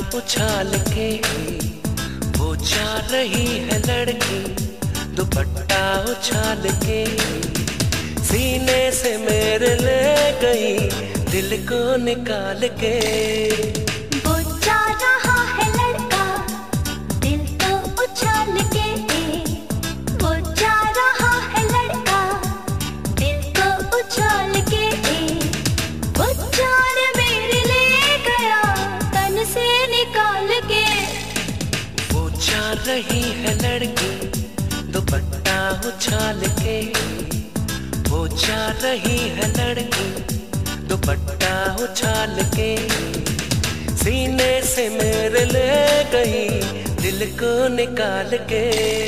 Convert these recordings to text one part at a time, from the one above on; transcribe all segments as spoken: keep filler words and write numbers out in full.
उछाल के वो जा रही है लड़की, दुपट्टा उछाल के सीने से मेरे ले गई दिल को निकाल के। वो जा रहा है लड़का दिल को उछाल के, वो जा रहा है लड़का दिल को उछाल के, वो जान मेरी ले गया तन से निकाल के। वो जा रही है लड़की दुपट्टा उछाल के, वो जा रही है लड़की दुपट्टा उछाल के सीने से मेरे ले गई दिल को निकाल के।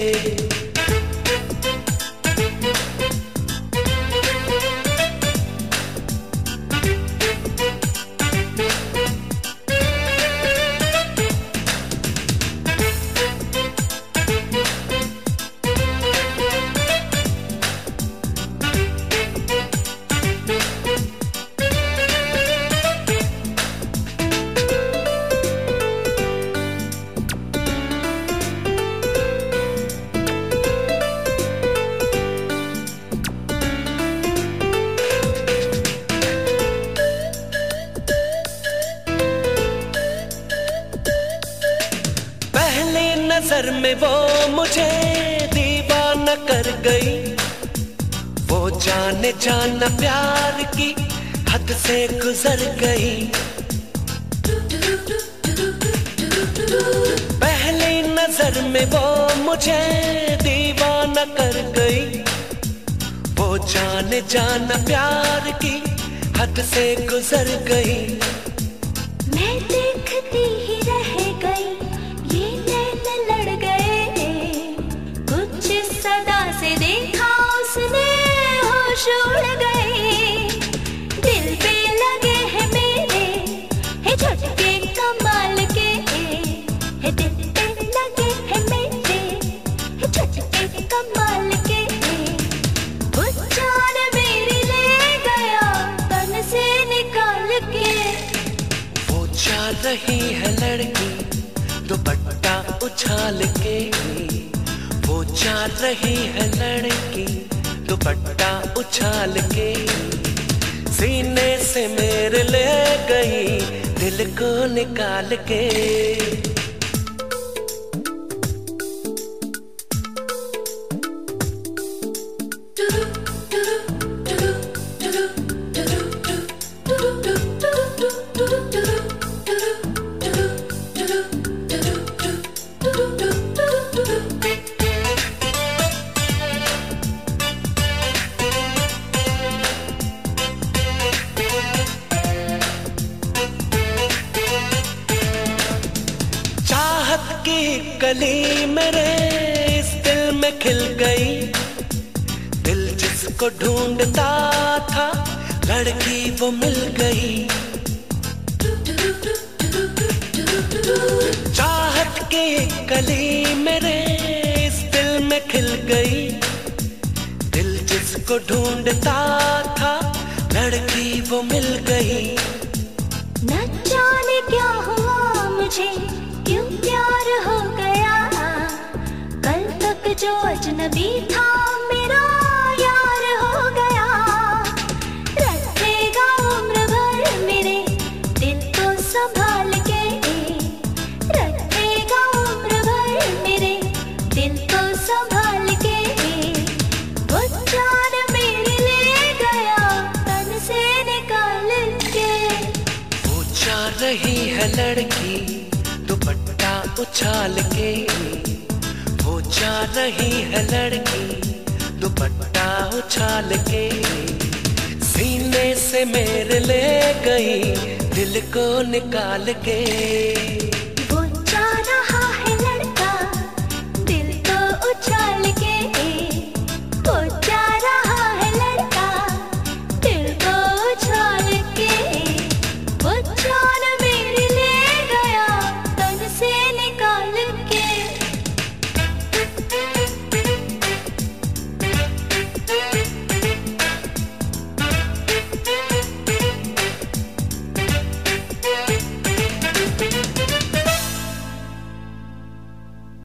नजर में वो मुझे दीवाना कर गई, वो जाने जाना प्यार की हद से गुजर गई। पहली नजर में वो मुझे दीवाना कर गई, वो जाने जाना प्यार की हद से गुजर गई। मैं देखती ही रह गई ये नैन लड़ गए, कुछ सदा से देखा उसने होश उड़ गए। दिल पे लगे हैं मेरे है झटके कमाल के, है दिल पे लगे हैं मेरे है झटके कमाल के। वो जान मेरी ले गया तन से निकाल के। वो जा रही है लड़की दुपट्टा उछाल के, वो जा रही है लड़की दुपट्टा उछाल के सीने से मेरे ले गई दिल को निकाल के। की कली मेरे इस दिल में खिल गई, दिल जिसको ढूंढता था लड़की वो मिल गई। चाहत की कली मेरे इस दिल में खिल गई, दिल जिसको ढूंढता था लड़की वो मिल गई। न जाने क्या हुआ मुझे क्यों प्यार हो गया, कल तक जो अजनबी था मेरा यार हो गया। रखेगा उम्र भर मेरे दिल को संभाल के, रखेगा उम्र भर मेरे दिल को संभाल के। वो जान मेरी ले गया तन से निकाल के। वो जा रही है लड़की दुपट्टा उछाल के, वो जा रही है लड़की दुपट्टा उछाल के सीने से मेरे ले गई दिल को निकाल के।